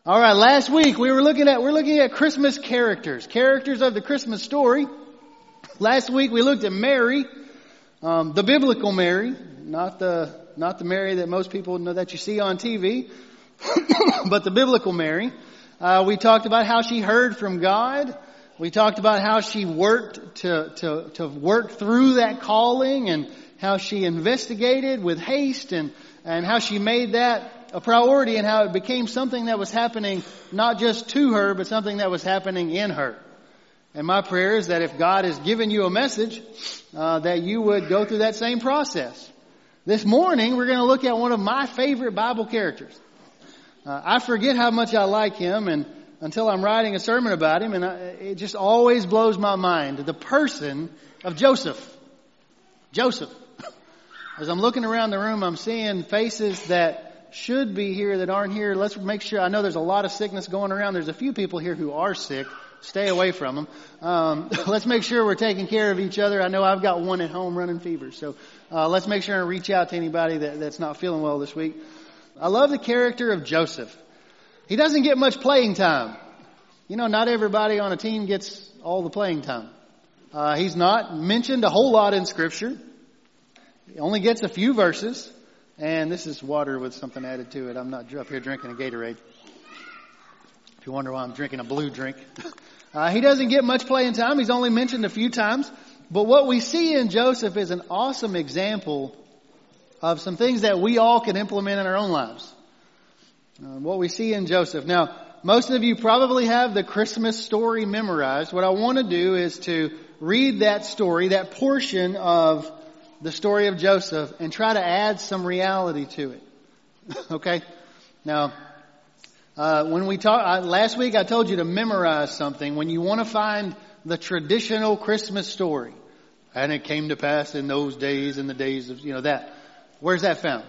All right, last week we're looking at Christmas characters of the Christmas story. Last week we looked at Mary, the biblical Mary, not the Mary that most people know that you see on TV, but the biblical Mary. We talked about how she heard from God. We talked about how she worked to work through that calling, and how she investigated with haste, and how she made that a priority, and how it became something that was happening not just to her, but something that was happening in her. And my prayer is that if God has given you a message, that you would go through that same process. This morning, we're going to look at one of my favorite Bible characters. I forget how much I like him, and until I'm writing a sermon about him, and it just always blows my mind. The person of Joseph. Joseph. As I'm looking around the room, I'm seeing faces that should be here that aren't here. Let's make sure. I know there's a lot of sickness going around. There's a few people here who are sick. Stay away from them. Let's make sure we're taking care of each other. I know I've got one at home running fever. So let's make sure and reach out to anybody that's not feeling well this week. I love the character of Joseph. He doesn't get much playing time. You know, not everybody on a team gets all the playing time. He's not mentioned a whole lot in Scripture. He only gets a few verses. And this is water with something added to it. I'm not up here drinking a Gatorade. If you wonder why I'm drinking a blue drink. He doesn't get much playing time. He's only mentioned a few times. But what we see in Joseph is an awesome example of some things that we all can implement in our own lives. What we see in Joseph. Now, most of you probably have the Christmas story memorized. What I want to do is to read that story, that portion of the story of Joseph, and try to add some reality to it. Okay? Now, when we talk, last week I told you to memorize something. When you want to find the traditional Christmas story, and it came to pass in those days, in the days of, that. Where's that found?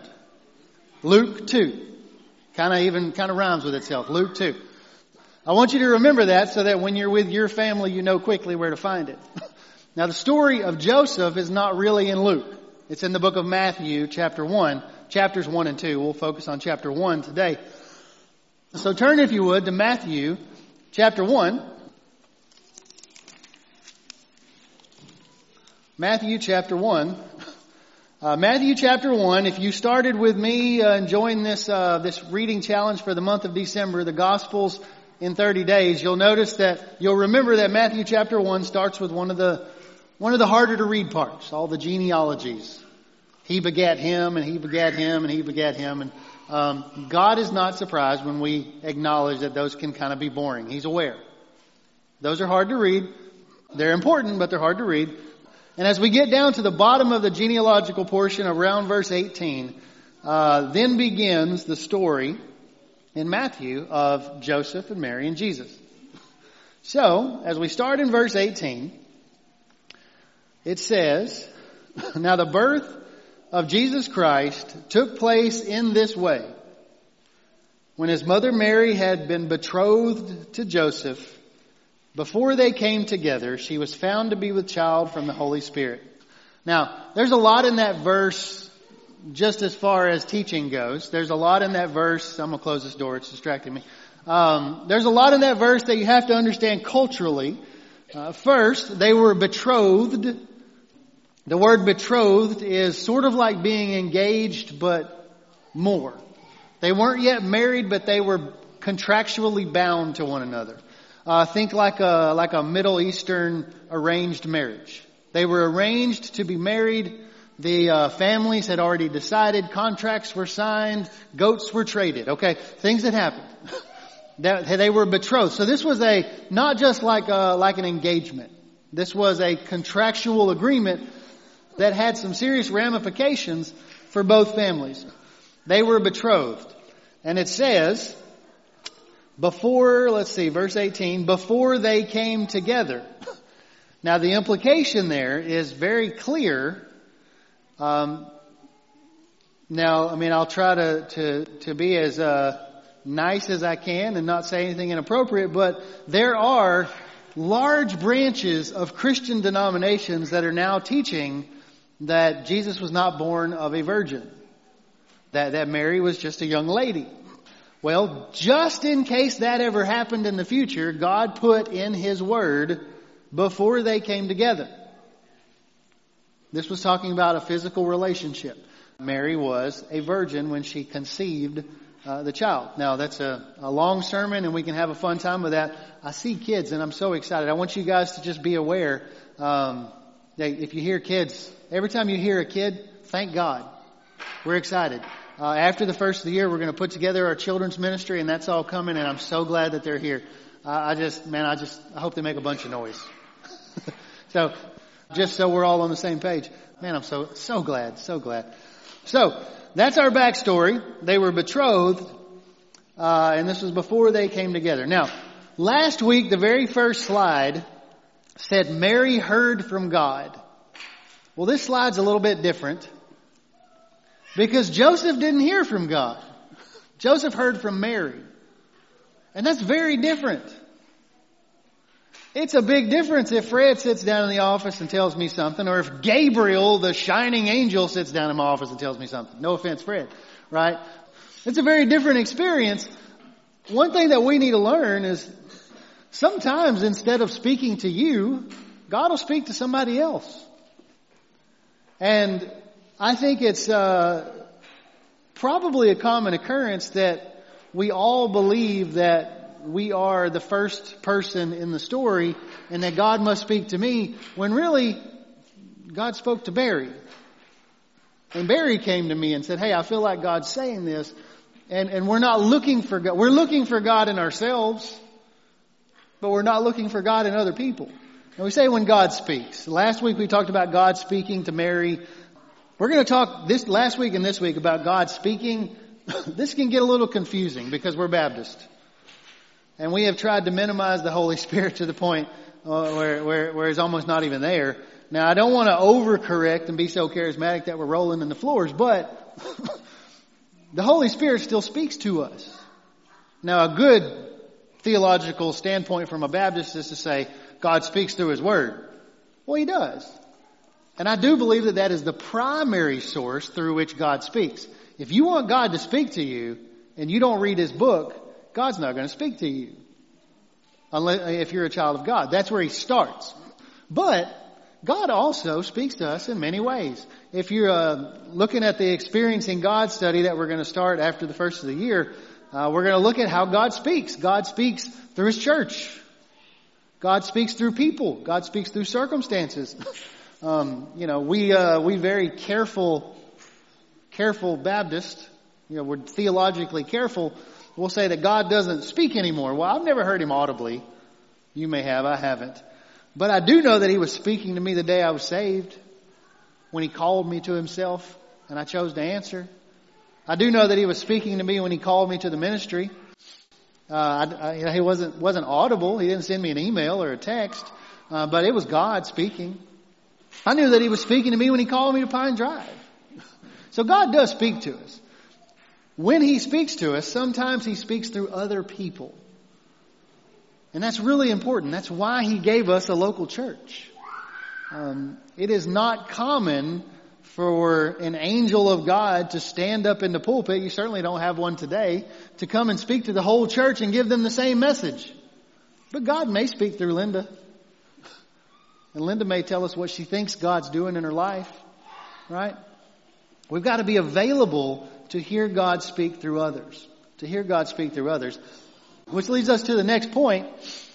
Luke 2. Kind of rhymes with itself. Luke 2. I want you to remember that so that when you're with your family, you know quickly where to find it. Now, the story of Joseph is not really in Luke. It's in the book of Matthew, chapter 1, chapters 1 and 2. We'll focus on chapter 1 today. So turn, if you would, to Matthew, chapter 1. Matthew, chapter 1. Matthew, chapter 1. If you started with me enjoying this reading challenge for the month of December, the Gospels in 30 days, you'll notice that you'll remember that Matthew, chapter 1 starts with one of the harder to read parts, all the genealogies. He begat him, and he begat him, and he begat him. And God is not surprised when we acknowledge that those can kind of be boring. He's aware. Those are hard to read. They're important, but they're hard to read. And as we get down to the bottom of the genealogical portion, around verse 18, then begins the story in Matthew of Joseph and Mary and Jesus. So, as we start in verse 18, it says, "Now the birth of Jesus Christ took place in this way. When his mother Mary had been betrothed to Joseph, before they came together, she was found to be with child from the Holy Spirit." Now, there's a lot in that verse just as far as teaching goes. There's a lot in that verse. I'm going to close this door. It's distracting me. There's a lot in that verse that you have to understand culturally. First, they were betrothed. The word betrothed is sort of like being engaged, but more. They weren't yet married, but they were contractually bound to one another. Think like a Middle Eastern arranged marriage. They were arranged to be married. The families had already decided. Contracts were signed. Goats were traded. Okay, things had happened. They were betrothed. So this was not just like an engagement. This was a contractual agreement that had some serious ramifications for both families. They were betrothed. And it says, verse 18, before they came together. Now the implication there is very clear. I'll try to be as nice as I can and not say anything inappropriate, but there are large branches of Christian denominations that are now teaching that Jesus was not born of a virgin, that Mary was just a young lady. Well, just in case that ever happened in the future, God put in His Word before they came together. This was talking about a physical relationship. Mary was a virgin when she conceived the child. Now, that's a long sermon, and we can have a fun time with that. I see kids, and I'm so excited. I want you guys to just be aware that if you hear kids, every time you hear a kid, thank God. We're excited. After the first of the year, we're going to put together our children's ministry, and that's all coming, and I'm so glad that they're here. I hope they make a bunch of noise. So, just so we're all on the same page. Man, I'm so glad. So, that's our backstory. They were betrothed, and this was before they came together. Now, last week, the very first slide said Mary heard from God. Well, this slide's a little bit different because Joseph didn't hear from God. Joseph heard from Mary. And that's very different. It's a big difference if Fred sits down in the office and tells me something, or if Gabriel, the shining angel, sits down in my office and tells me something. No offense, Fred, right? It's a very different experience. One thing that we need to learn is sometimes instead of speaking to you, God will speak to somebody else. And I think it's probably a common occurrence that we all believe that we are the first person in the story and that God must speak to me, when really God spoke to Barry. And Barry came to me and said, hey, I feel like God's saying this. And we're not looking for God. We're looking for God in ourselves, but we're not looking for God in other people. And we say when God speaks. Last week we talked about God speaking to Mary. We're going to talk last week and this week about God speaking. This can get a little confusing because we're Baptist. And we have tried to minimize the Holy Spirit to the point where He's almost not even there. Now, I don't want to overcorrect and be so charismatic that we're rolling in the floors, but the Holy Spirit still speaks to us. Now, a good theological standpoint from a Baptist is to say, God speaks through His Word. Well, He does. And I do believe that is the primary source through which God speaks. If you want God to speak to you and you don't read His book, God's not going to speak to you. Unless, if you're a child of God. That's where He starts. But God also speaks to us in many ways. If you're looking at the Experiencing God study that we're going to start after the first of the year, we're going to look at how God speaks. God speaks through His church. God speaks through people. God speaks through circumstances. We very careful Baptist, we're theologically careful. We'll say that God doesn't speak anymore. Well, I've never heard Him audibly. You may have, I haven't. But I do know that He was speaking to me the day I was saved, when He called me to Himself and I chose to answer. I do know that He was speaking to me when He called me to the ministry. He wasn't audible. He didn't send me an email or a text, but it was God speaking. I knew that He was speaking to me when He called me to Pine Drive. So God does speak to us. When He speaks to us, sometimes He speaks through other people. And that's really important. That's why He gave us a local church. It is not common for an angel of God to stand up in the pulpit, you certainly don't have one today, to come and speak to the whole church and give them the same message. But God may speak through Linda. And Linda may tell us what she thinks God's doing in her life. Right? We've got to be available to hear God speak through others. To hear God speak through others. Which leads us to the next point.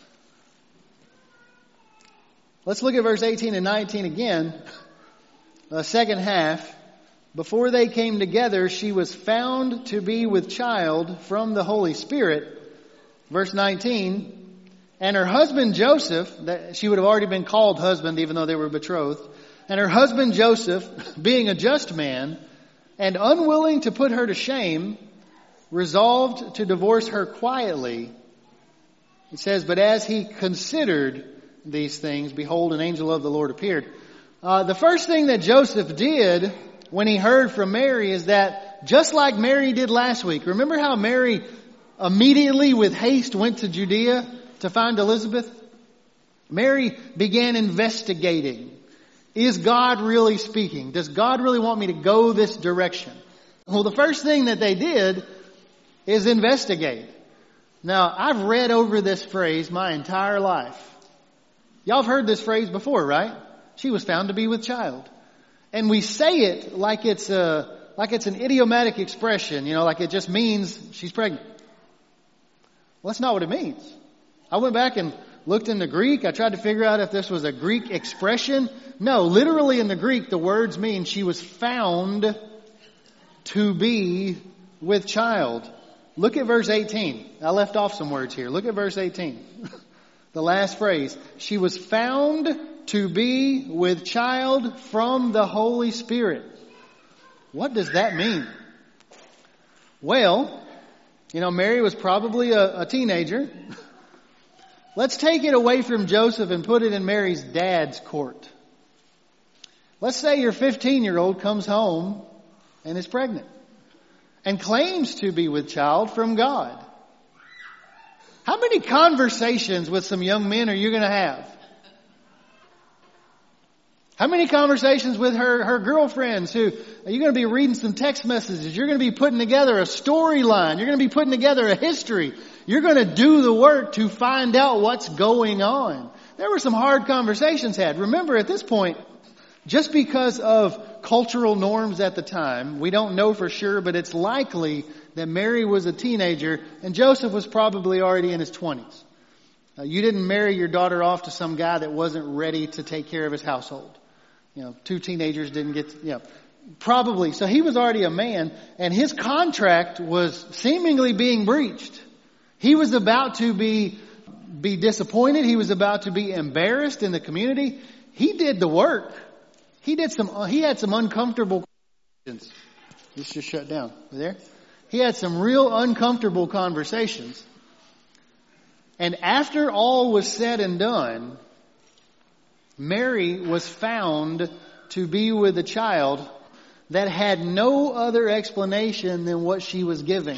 Let's look at verse 18 and 19 again. The second half. Before they came together, she was found to be with child from the Holy Spirit. Verse 19. And her husband Joseph, she would have already been called husband even though they were betrothed. And her husband Joseph, being a just man and unwilling to put her to shame, resolved to divorce her quietly. It says, but as he considered these things, behold, an angel of the Lord appeared. The first thing that Joseph did when he heard from Mary is that, just like Mary did last week, remember how Mary immediately with haste went to Judea to find Elizabeth? Mary began investigating. Is God really speaking? Does God really want me to go this direction? Well, the first thing that they did is investigate. Now, I've read over this phrase my entire life. Y'all have heard this phrase before, right? She was found to be with child. And we say it like it's an idiomatic expression, like it just means she's pregnant. Well, that's not what it means. I went back and looked in the Greek. I tried to figure out if this was a Greek expression. No, literally in the Greek, the words mean she was found to be with child. Look at verse 18. I left off some words here. Look at verse 18. The last phrase. She was found to be with child from the Holy Spirit. What does that mean? Well, Mary was probably a teenager. Let's take it away from Joseph and put it in Mary's dad's court. Let's say your 15-year-old comes home and is pregnant and claims to be with child from God. How many conversations with some young men are you going to have? How many conversations with her girlfriends who are you going to be reading some text messages? You're going to be putting together a storyline. You're going to be putting together a history. You're going to do the work to find out what's going on. There were some hard conversations had. Remember, at this point, just because of cultural norms at the time, we don't know for sure, but it's likely that Mary was a teenager and Joseph was probably already in his 20s. You didn't marry your daughter off to some guy that wasn't ready to take care of his household. Two teenagers didn't get, probably. So he was already a man, and his contract was seemingly being breached. He was about to be disappointed. He was about to be embarrassed in the community. He did the work. He had some uncomfortable conversations. This just shut down. You there? He had some real uncomfortable conversations. And after all was said and done, Mary was found to be with a child that had no other explanation than what she was giving.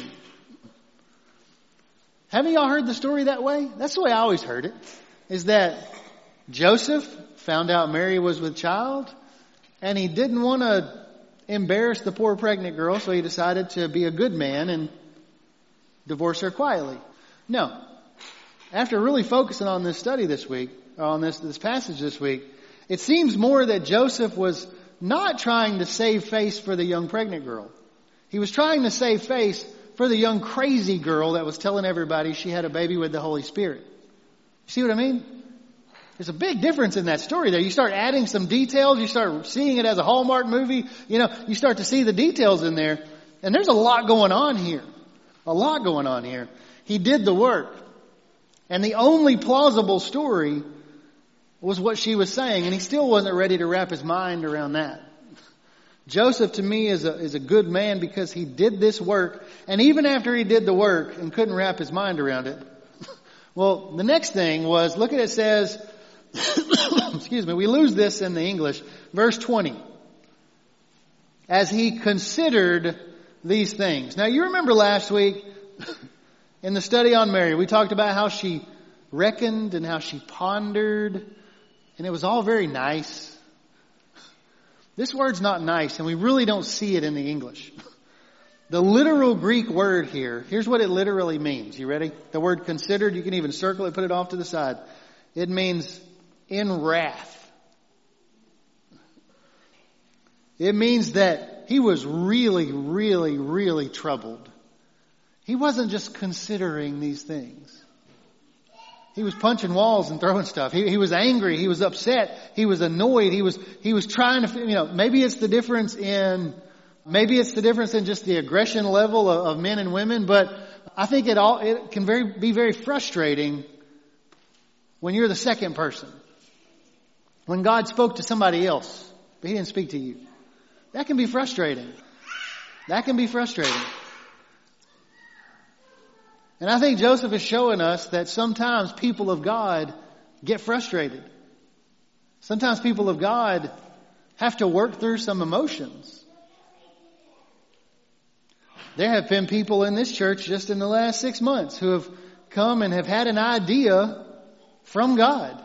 Haven't y'all heard the story that way? That's the way I always heard it. Is that Joseph found out Mary was with child, and he didn't want to embarrass the poor pregnant girl, so he decided to be a good man and divorce her quietly. No. After really focusing on this study this week, on this passage this week, it seems more that Joseph was not trying to save face for the young pregnant girl. He was trying to save face for the young crazy girl that was telling everybody she had a baby with the Holy Spirit. See what I mean? There's a big difference in that story there. You start adding some details. You start seeing it as a Hallmark movie. You start to see the details in there. And there's a lot going on here. A lot going on here. He did the work. And the only plausible story was what she was saying. And he still wasn't ready to wrap his mind around that. Joseph, to me, is a good man because he did this work. And even after he did the work and couldn't wrap his mind around it, well, the next thing was, look at it says, excuse me, we lose this in the English. Verse 20. As he considered these things. Now, you remember last week in the study on Mary, we talked about how she reckoned and how she pondered. And it was all very nice. This word's not nice, and we really don't see it in the English. The literal Greek word here, here's what it literally means. You ready? The word considered, you can even circle it, put it off to the side. It means in wrath. It means that he was really, really, really troubled. He wasn't just considering these things. He was punching walls and throwing stuff. He was angry. He was upset. He was annoyed. He was trying to, maybe it's the difference in just the aggression level of men and women, but I think it can be very frustrating when you're the second person. When God spoke to somebody else, but he didn't speak to you. That can be frustrating. That can be frustrating. And I think Joseph is showing us that sometimes people of God get frustrated. Sometimes people of God have to work through some emotions. There have been people in this church just in the last 6 months who have come and have had an idea from God.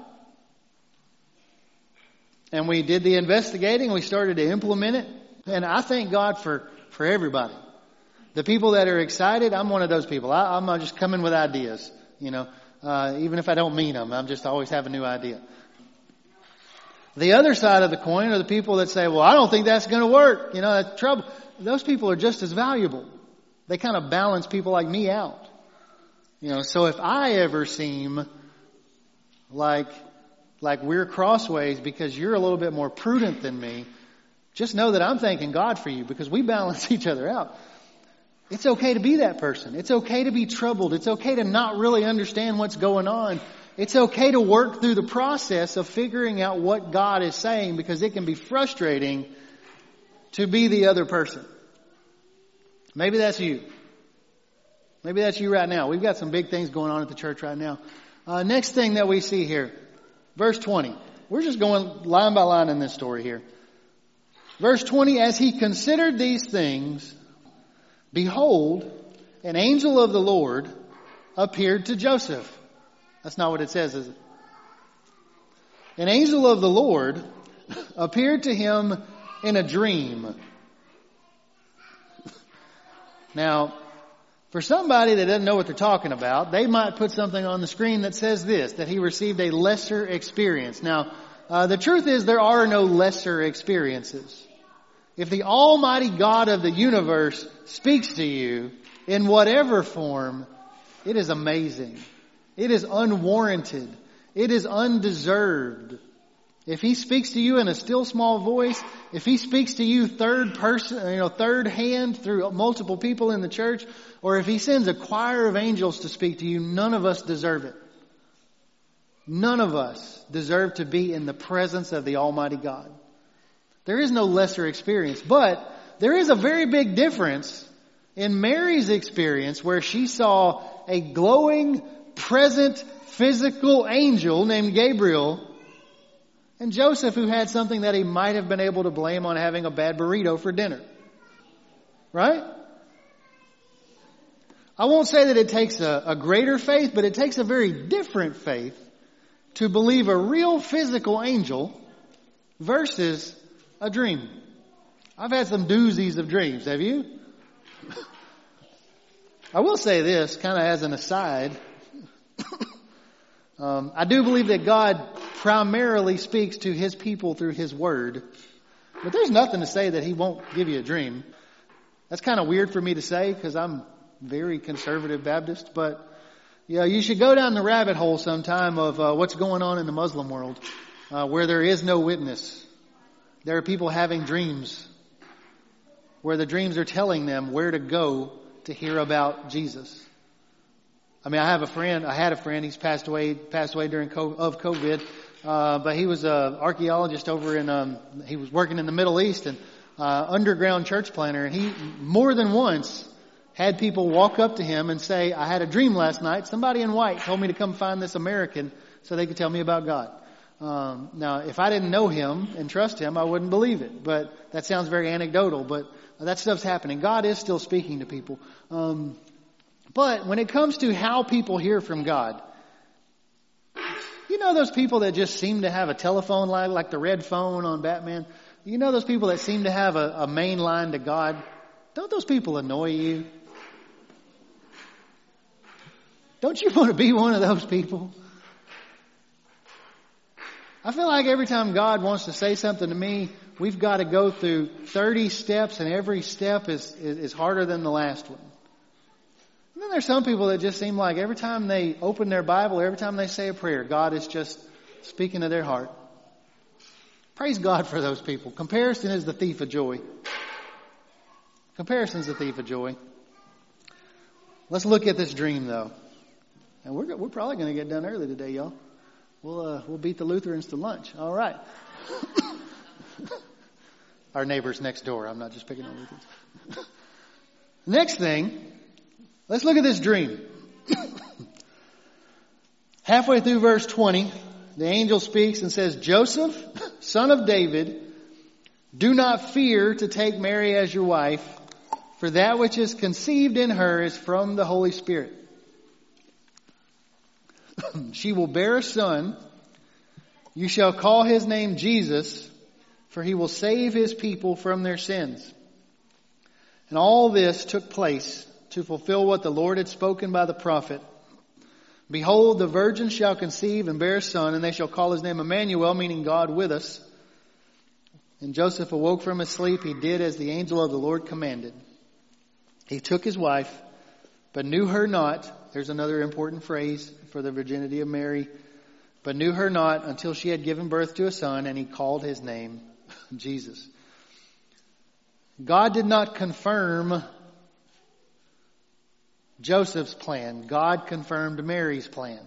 And we did the investigating. We started to implement it. And I thank God for everybody The people that are excited, I'm one of those people. I'm just coming with ideas, even if I don't mean them. I'm just always have a new idea. The other side of the coin are the people that say, well, I don't think that's going to work. That's trouble. Those people are just as valuable. They kind of balance people like me out. So if I ever seem like we're crossways because you're a little bit more prudent than me, just know that I'm thanking God for you because we balance each other out. It's okay to be that person. It's okay to be troubled. It's okay to not really understand what's going on. It's okay to work through the process of figuring out what God is saying because it can be frustrating to be the other person. Maybe that's you. Maybe that's you right now. We've got some big things going on at the church right now. Next thing that we see here, verse 20. We're just going line by line in this story here. Verse 20, as he considered these things, behold, an angel of the Lord appeared to Joseph. That's not what it says, is it? An angel of the Lord appeared to him in a dream. Now, for somebody that doesn't know what they're talking about, they might put something on the screen that says this, that he received a lesser experience. Now, the truth is there are no lesser experiences. If the Almighty God of the universe speaks to you in whatever form, it is amazing. It is unwarranted. It is undeserved. If He speaks to you in a still small voice, if He speaks to you third person, third hand through multiple people in the church, or if He sends a choir of angels to speak to you, none of us deserve it. None of us deserve to be in the presence of the Almighty God. There is no lesser experience, but there is a very big difference in Mary's experience where she saw a glowing, present, physical angel named Gabriel, and Joseph, who had something that he might have been able to blame on having a bad burrito for dinner. Right? I won't say that it takes a greater faith, but it takes a very different faith to believe a real physical angel versus a dream. I've had some doozies of dreams. Have you? I will say this, kind of as an aside. I do believe that God primarily speaks to His people through His Word. But there's nothing to say that He won't give you a dream. That's kind of weird for me to say because I'm very conservative Baptist. But yeah, you should go down the rabbit hole sometime of what's going on in the Muslim world where there is no witness. There are people having dreams where the dreams are telling them where to go to hear about Jesus. I mean, I had a friend, he's passed away during COVID, but he was an archaeologist over he was working in the Middle East and underground church planner, and he more than once had people walk up to him and say, I had a dream last night, somebody in white told me to come find this American so they could tell me about God. Now, if I didn't know him and trust him, I wouldn't believe it, but that sounds very anecdotal, but that stuff's happening. God is still speaking to people. But when it comes to how people hear from God, you know those people that just seem to have a telephone line like the red phone on Batman? You know those people that seem to have a main line to God? Don't those people annoy you? Don't you want to be one of those people? I feel like every time God wants to say something to me, we've got to go through 30 steps, and every step is harder than the last one. And then there's some people that just seem like every time they open their Bible, every time they say a prayer, God is just speaking to their heart. Praise God for those people. Comparison is the thief of joy. Comparison is the thief of joy. Let's look at this dream, though. And we're probably going to get done early today, y'all. We'll beat the Lutherans to lunch. All right. Our neighbors next door. I'm not just picking on Lutherans. Next thing, let's look at this dream. Halfway through verse 20, the angel speaks and says, Joseph, son of David, do not fear to take Mary as your wife, for that which is conceived in her is from the Holy Spirit. She will bear a son. You shall call his name Jesus, for he will save his people from their sins. And all this took place to fulfill what the Lord had spoken by the prophet. Behold, the virgin shall conceive and bear a son, and they shall call his name Emmanuel, meaning God with us. And Joseph awoke from his sleep. He did as the angel of the Lord commanded. He took his wife, but knew her not. There's another important phrase for the virginity of Mary. But knew her not until she had given birth to a son, and he called his name Jesus. God did not confirm Joseph's plan. God confirmed Mary's plan.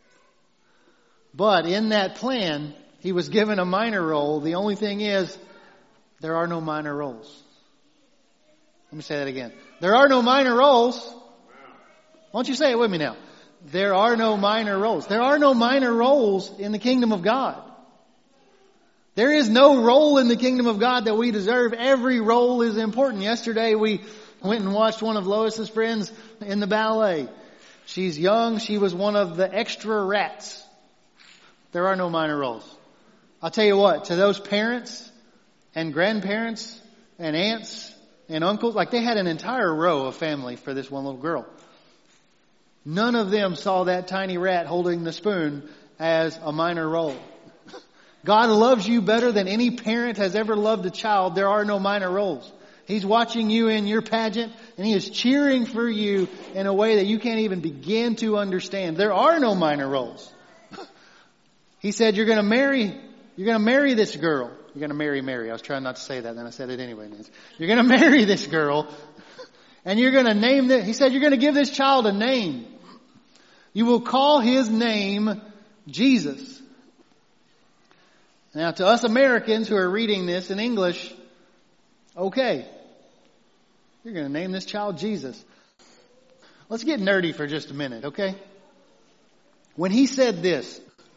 But in that plan, he was given a minor role. The only thing is, there are no minor roles. Let me say that again. There are no minor roles. Why don't you say it with me now? There are no minor roles. There are no minor roles in the kingdom of God. There is no role in the kingdom of God that we deserve. Every role is important. Yesterday we went and watched one of Lois's friends in the ballet. She's young. She was one of the extra rats. There are no minor roles. I'll tell you what, to those parents and grandparents and aunts and uncles, like they had an entire row of family for this one little girl. None of them saw that tiny rat holding the spoon as a minor role. God loves you better than any parent has ever loved a child. There are no minor roles. He's watching you in your pageant, and He is cheering for you in a way that you can't even begin to understand. There are no minor roles. He said, you're going to marry this girl. You're going to marry Mary. I was trying not to say that, then I said it anyway. You're going to marry this girl, and you're going to name it. He said, you're going to give this child a name. You will call his name Jesus. Now, to us Americans who are reading this in English, okay, you're going to name this child Jesus. Let's get nerdy for just a minute, okay? When he said this,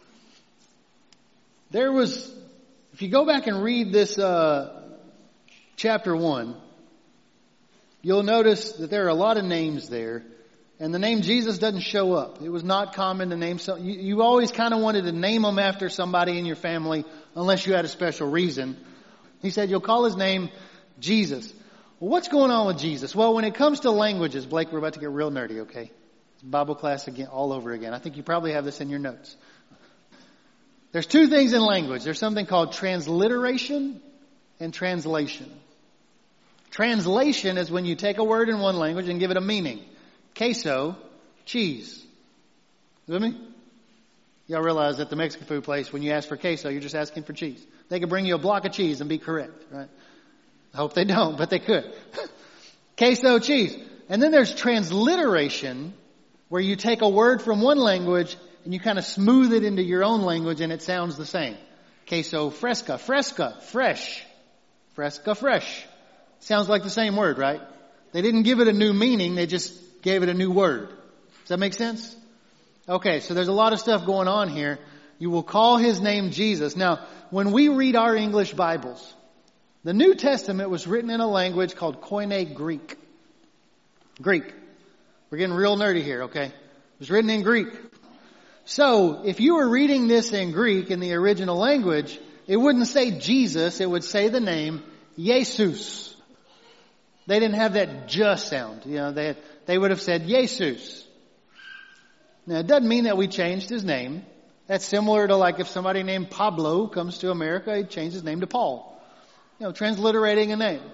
if you go back and read this chapter 1, you'll notice that there are a lot of names there. And the name Jesus doesn't show up. It was not common to name some. You always kind of wanted to name them after somebody in your family unless you had a special reason. He said, you'll call his name Jesus. Well, what's going on with Jesus? Well, when it comes to languages, Blake, we're about to get real nerdy, okay? It's Bible class again, all over again. I think you probably have this in your notes. There's two things in language. There's something called transliteration and translation. Translation is when you take a word in one language and give it a meaning. Queso, cheese. With me? Y'all realize at the Mexican food place, when you ask for queso, you're just asking for cheese. They could bring you a block of cheese and be correct, right? I hope they don't, but they could. Queso, cheese. And then there's transliteration, where you take a word from one language and you kind of smooth it into your own language and it sounds the same. Queso fresca, fresca, fresh. Fresca, fresh. Sounds like the same word, right? They didn't give it a new meaning, they just gave it a new word. Does that make sense? Okay, so there's a lot of stuff going on here. You will call his name Jesus. Now, when we read our English Bibles, the New Testament was written in a language called Koine Greek. Greek. We're getting real nerdy here, okay? It was written in Greek. So, if you were reading this in Greek in the original language, it wouldn't say Jesus, it would say the name Jesus. They didn't have that just sound. You know, they would have said Jesus. Now, it doesn't mean that we changed his name. That's similar to like if somebody named Pablo comes to America, he'd change his name to Paul. You know, transliterating a name.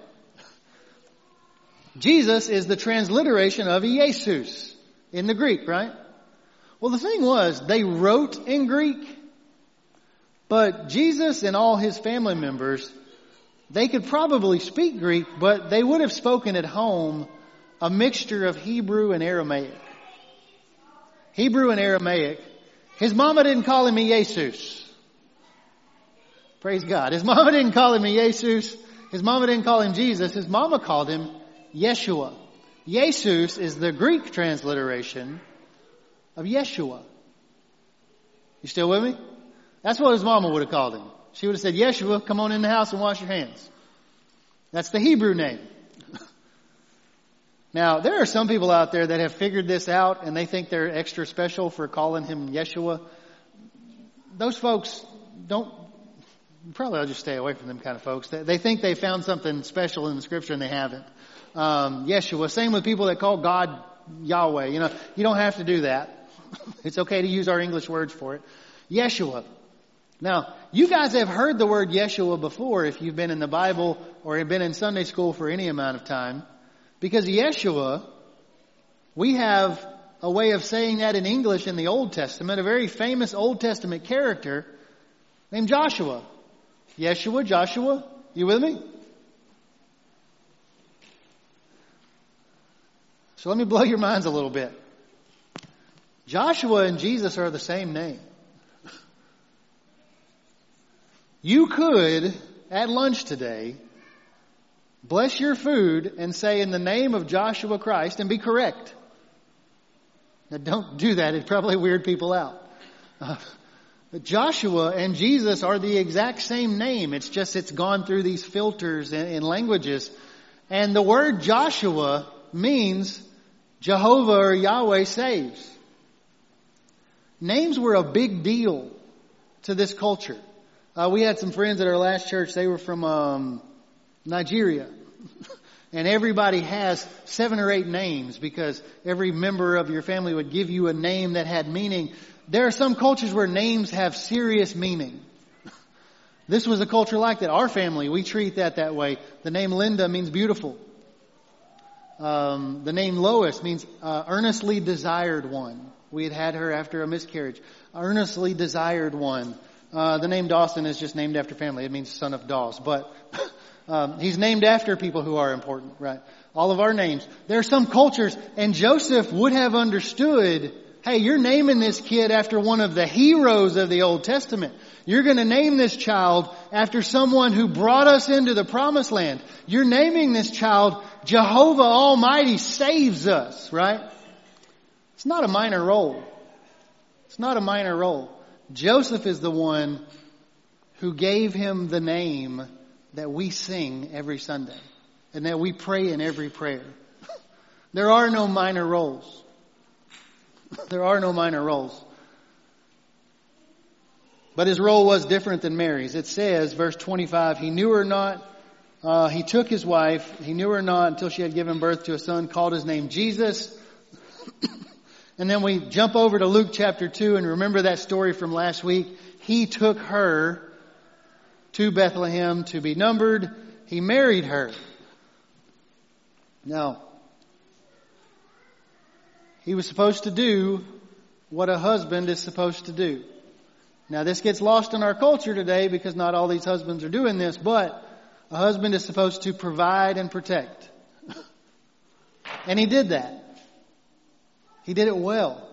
Jesus is the transliteration of Jesus in the Greek, right? Well, the thing was, they wrote in Greek, but Jesus and all his family members, they could probably speak Greek, but they would have spoken at home a mixture of Hebrew and Aramaic. Hebrew and Aramaic. His mama didn't call him Jesus. Praise God. His mama didn't call him Jesus. His mama didn't call him Jesus. His mama called him Yeshua. Jesus is the Greek transliteration of Yeshua. You still with me? That's what his mama would have called him. She would have said, Yeshua, come on in the house and wash your hands. That's the Hebrew name. Now, there are some people out there that have figured this out and they think they're extra special for calling him Yeshua. Those folks probably I'll just stay away from them kind of folks. They think they found something special in the scripture and they haven't. Yeshua. Same with people that call God Yahweh. You don't have to do that. It's okay to use our English words for it. Yeshua. Now, you guys have heard the word Yeshua before if you've been in the Bible or have been in Sunday school for any amount of time. Because Yeshua, we have a way of saying that in English in the Old Testament, a very famous Old Testament character named Joshua. Yeshua, Joshua, you with me? So let me blow your minds a little bit. Joshua and Jesus are the same name. You could, at lunch today, bless your food and say in the name of Joshua Christ and be correct. Now don't do that. It'd probably weird people out. But Joshua and Jesus are the exact same name. It's just it's gone through these filters in languages. And the word Joshua means Jehovah or Yahweh saves. Names were a big deal to this culture. We had some friends at our last church. They were from Nigeria. And everybody has 7 or 8 names because every member of your family would give you a name that had meaning. There are some cultures where names have serious meaning. This was a culture like that. Our family, we treat that way. The name Linda means beautiful. The name Lois means earnestly desired one. We had her after a miscarriage. Earnestly desired one. The name Dawson is just named after family. It means son of Dawes. But he's named after people who are important, right? All of our names. There are some cultures, and Joseph would have understood, hey, you're naming this kid after one of the heroes of the Old Testament. You're going to name this child after someone who brought us into the promised land. You're naming this child Jehovah Almighty saves us, right? It's not a minor role. It's not a minor role. Joseph is the one who gave him the name that we sing every Sunday and that we pray in every prayer. There are no minor roles. There are no minor roles. But his role was different than Mary's. It says, verse 25, he knew her not. He took his wife. He knew her not until she had given birth to a son, called his name Jesus. And then we jump over to Luke chapter 2 and remember that story from last week. He took her to Bethlehem to be numbered. He married her. Now, he was supposed to do what a husband is supposed to do. Now, this gets lost in our culture today because not all these husbands are doing this, but a husband is supposed to provide and protect. And he did that. He did it well.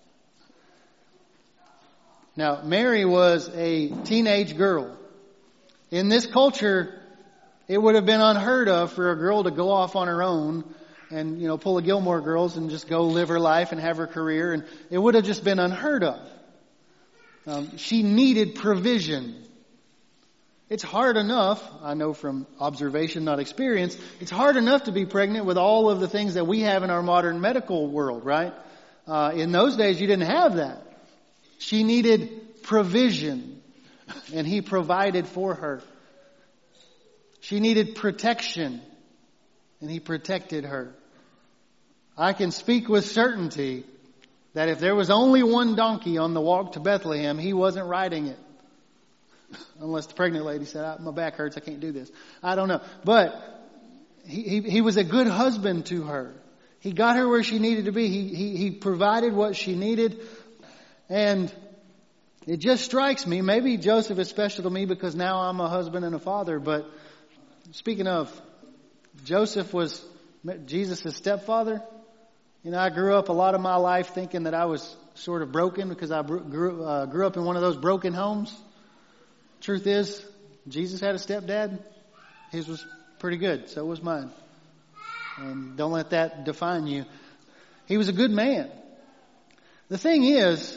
Now, Mary was a teenage girl. In this culture, it would have been unheard of for a girl to go off on her own and, pull a Gilmore Girls and just go live her life and have her career. And it would have just been unheard of. She needed provision. It's hard enough, I know from observation, not experience, it's hard enough to be pregnant with all of the things that we have in our modern medical world, right? In those days, you didn't have that. She needed provision, and he provided for her. She needed protection, and he protected her. I can speak with certainty that if there was only one donkey on the walk to Bethlehem, he wasn't riding it. Unless the pregnant lady said, my back hurts, I can't do this. I don't know. But he was a good husband to her. He got her where she needed to be. He provided what she needed. And it just strikes me, maybe Joseph is special to me because now I'm a husband and a father. But speaking of, Joseph was Jesus' stepfather. I grew up a lot of my life thinking that I was sort of broken because I grew up in one of those broken homes. Truth is, Jesus had a stepdad. His was pretty good. So was mine. And don't let that define you. He was a good man. The thing is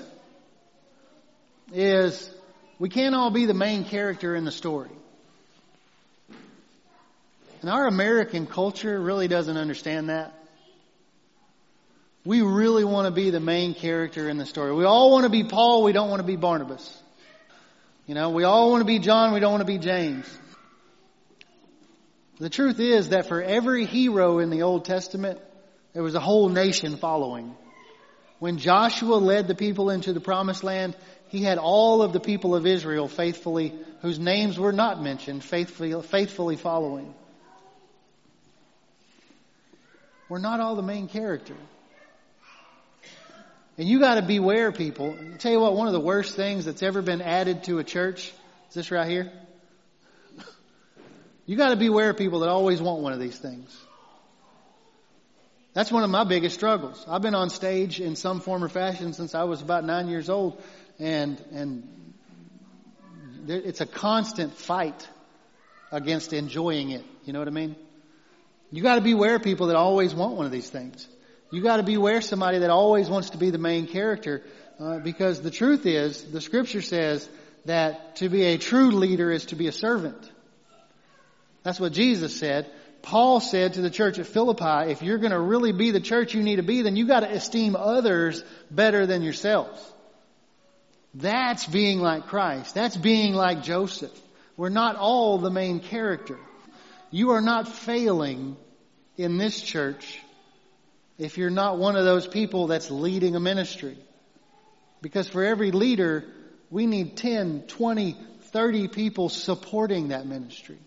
we can't all be the main character in the story. And our American culture really doesn't understand that. We really want to be the main character in the story. We all want to be Paul. We don't want to be Barnabas. We all want to be John. We don't want to be James. The truth is that for every hero in the Old Testament, there was a whole nation following. When Joshua led the people into the Promised Land, he had all of the people of Israel faithfully, whose names were not mentioned, faithfully following. We're not all the main character. And you got to beware, people. I'll tell you what, one of the worst things that's ever been added to a church is this right here. You got to beware of people that always want one of these things. That's one of my biggest struggles. I've been on stage in some form or fashion since I was about 9 years old, and it's a constant fight against enjoying it. You know what I mean? You got to beware of people that always want one of these things. You got to beware somebody that always wants to be the main character, because the truth is, the Scripture says that to be a true leader is to be a servant. That's what Jesus said. Paul said to the church at Philippi, if you're going to really be the church you need to be, then you got to esteem others better than yourselves. That's being like Christ. That's being like Joseph. We're not all the main character. You are not failing in this church if you're not one of those people that's leading a ministry. Because for every leader, we need 10, 20, 30 people supporting that ministry.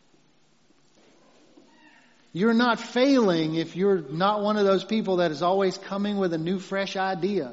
You're not failing if you're not one of those people that is always coming with a new, fresh idea.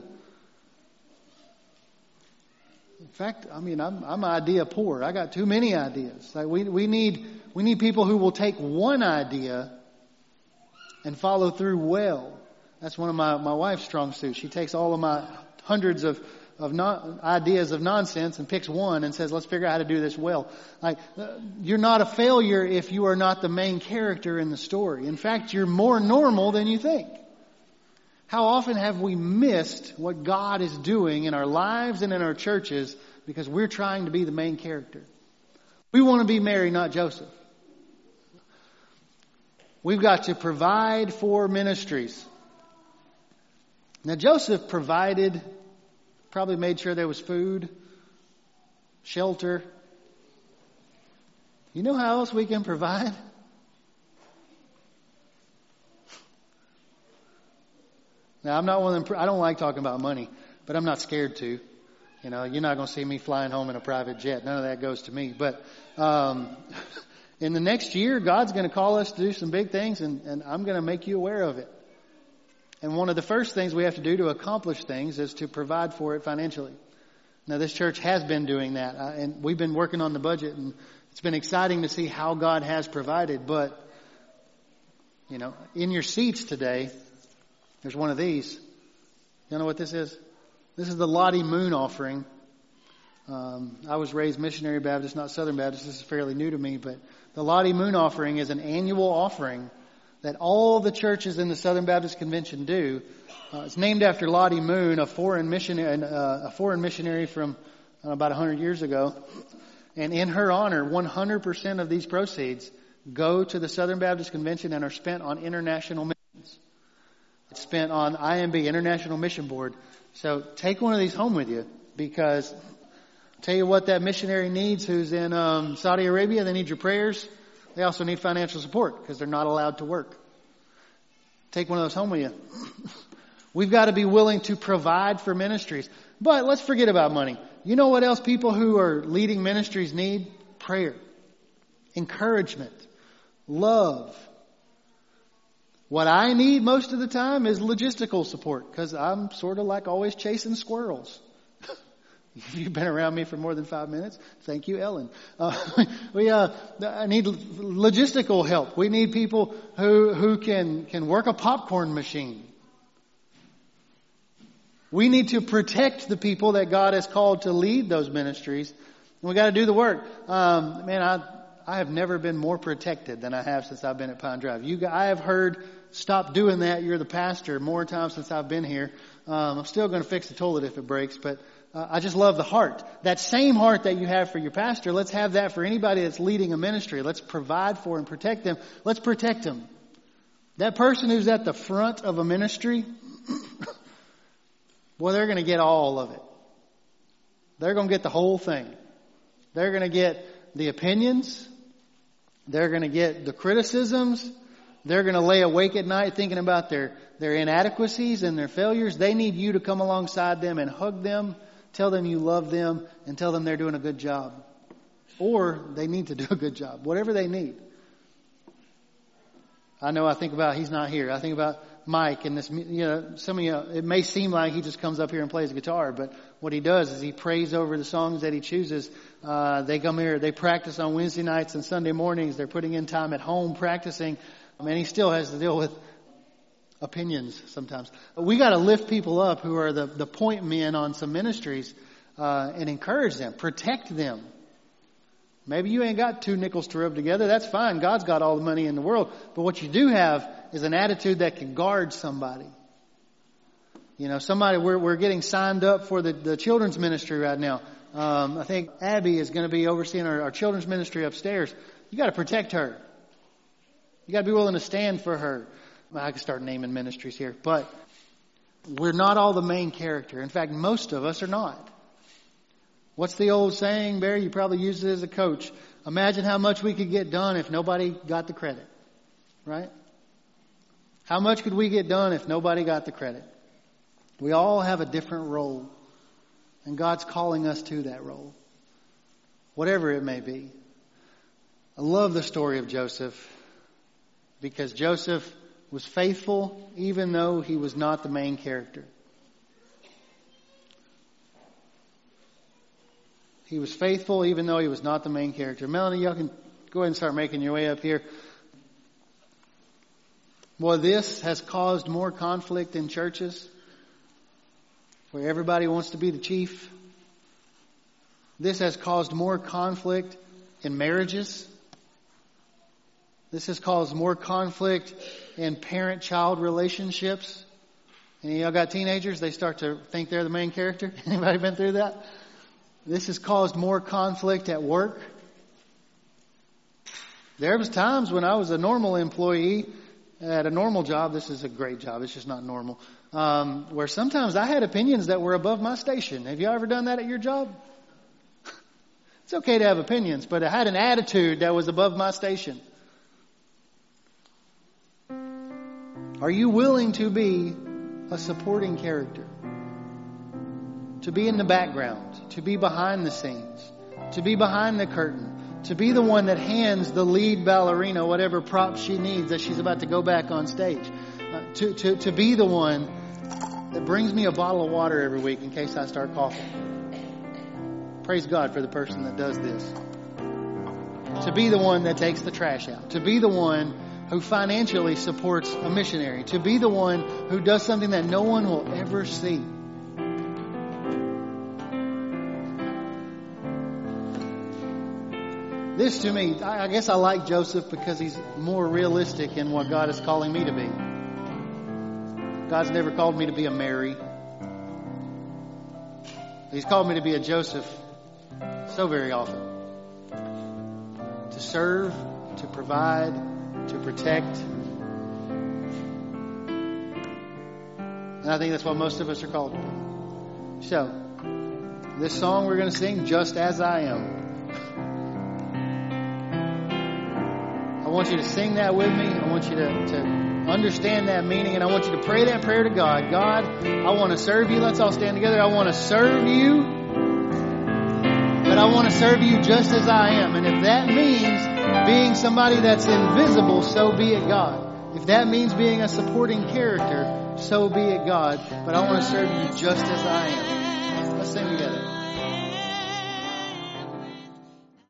In fact, I'm idea poor. I got too many ideas. Like we need people who will take one idea and follow through well. That's one of my wife's strong suits. She takes all of my hundreds of ideas of nonsense and picks one and says, let's figure out how to do this well. You're not a failure if you are not the main character in the story. In fact, you're more normal than you think. How often have we missed what God is doing in our lives and in our churches because we're trying to be the main character? We want to be Mary, not Joseph. We've got to provide for ministries. Now, Joseph provided, probably made sure there was food, shelter. You know how else we can provide? Now, I'm not one of them, I don't like talking about money, but I'm not scared to. You know, you're not going to see me flying home in a private jet. None of that goes to me. But in the next year, God's going to call us to do some big things, and I'm going to make you aware of it. And one of the first things we have to do to accomplish things is to provide for it financially. Now, this church has been doing that, and we've been working on the budget, and it's been exciting to see how God has provided. But, you know, in your seats today, there's one of these. You know what this is? This is the Lottie Moon offering. I was raised missionary Baptist, not Southern Baptist. This is fairly new to me, but the Lottie Moon offering is an annual offering that all the churches in the Southern Baptist Convention do. It's named after Lottie Moon, a foreign missionary from about 100 years ago. And in her honor, 100% of these proceeds go to the Southern Baptist Convention and are spent on international missions. It's spent on IMB, International Mission Board. So take one of these home with you, because I'll tell you what that missionary needs who's in Saudi Arabia. They need your prayers. They also need financial support because they're not allowed to work. Take one of those home with you. We've got to be willing to provide for ministries. But let's forget about money. You know what else people who are leading ministries need? Prayer, encouragement, love. What I need most of the time is logistical support, because I'm sort of like always chasing squirrels. If you've been around me for more than 5 minutes, thank you, Ellen. I need logistical help. We need people who can work a popcorn machine. We need to protect the people that God has called to lead those ministries. And we got to do the work. I have never been more protected than I have since I've been at Pine Drive. I have heard, stop doing that, you're the pastor, more times since I've been here. I'm still going to fix the toilet if it breaks, but I just love the heart. That same heart that you have for your pastor, let's have that for anybody that's leading a ministry. Let's provide for and protect them. Let's protect them. That person who's at the front of a ministry, boy, they're going to get all of it. They're going to get the whole thing. They're going to get the opinions. They're going to get the criticisms. They're going to lay awake at night thinking about their inadequacies and their failures. They need you to come alongside them and hug them, tell them you love them, and tell them they're doing a good job. Or they need to do a good job, whatever they need. I think about, he's not here. I think about Mike and this, some of you, it may seem like he just comes up here and plays guitar, but what he does is he prays over the songs that he chooses. They come here, they practice on Wednesday nights and Sunday mornings. They're putting in time at home practicing. And he still has to deal with opinions sometimes. We got to lift people up who are the point men on some ministries, and encourage them, protect them. Maybe you ain't got 2 nickels to rub together. That's fine. God's got all the money in the world. But what you do have is an attitude that can guard somebody. Somebody, we're getting signed up for the children's ministry right now. I think Abby is going to be overseeing our children's ministry upstairs. You got to protect her. You got to be willing to stand for her. I can start naming ministries here, but we're not all the main character. In fact, most of us are not. What's the old saying, Barry? You probably used it as a coach. Imagine how much we could get done if nobody got the credit. Right? How much could we get done if nobody got the credit? We all have a different role. And God's calling us to that role. Whatever it may be. I love the story of Joseph. Because Joseph was faithful even though he was not the main character. He was faithful even though he was not the main character. Melanie, y'all can go ahead and start making your way up here. Boy, this has caused more conflict in churches where everybody wants to be the chief. This has caused more conflict in marriages. This has caused more conflict in parent-child relationships. And y'all got teenagers, they start to think they're the main character. Anybody been through that? This has caused more conflict at work. There was times when I was a normal employee at a normal job. This is a great job. It's just not normal. Where sometimes I had opinions that were above my station. Have you ever done that at your job? It's okay to have opinions, but I had an attitude that was above my station. Are you willing to be a supporting character? To be in the background, to be behind the scenes, to be behind the curtain, to be the one that hands the lead ballerina whatever prop she needs as she's about to go back on stage, to be the one that brings me a bottle of water every week in case I start coughing. Praise God for the person that does this. To be the one that takes the trash out, to be the one who financially supports a missionary, to be the one who does something that no one will ever see. This to me, I guess I like Joseph because he's more realistic in what God is calling me to be. God's never called me to be a Mary. He's called me to be a Joseph so very often. To serve, to provide, to protect. And I think that's what most of us are called to be. So, this song we're going to sing, Just As I Am. I want you to sing that with me. I want you to understand that meaning, and I want you to pray that prayer to God. God, I want to serve you. Let's all stand together. I want to serve you, but I want to serve you just as I am. And if that means being somebody that's invisible, so be it, God. If that means being a supporting character, so be it, God. But I want to serve you just as I am. Let's sing together.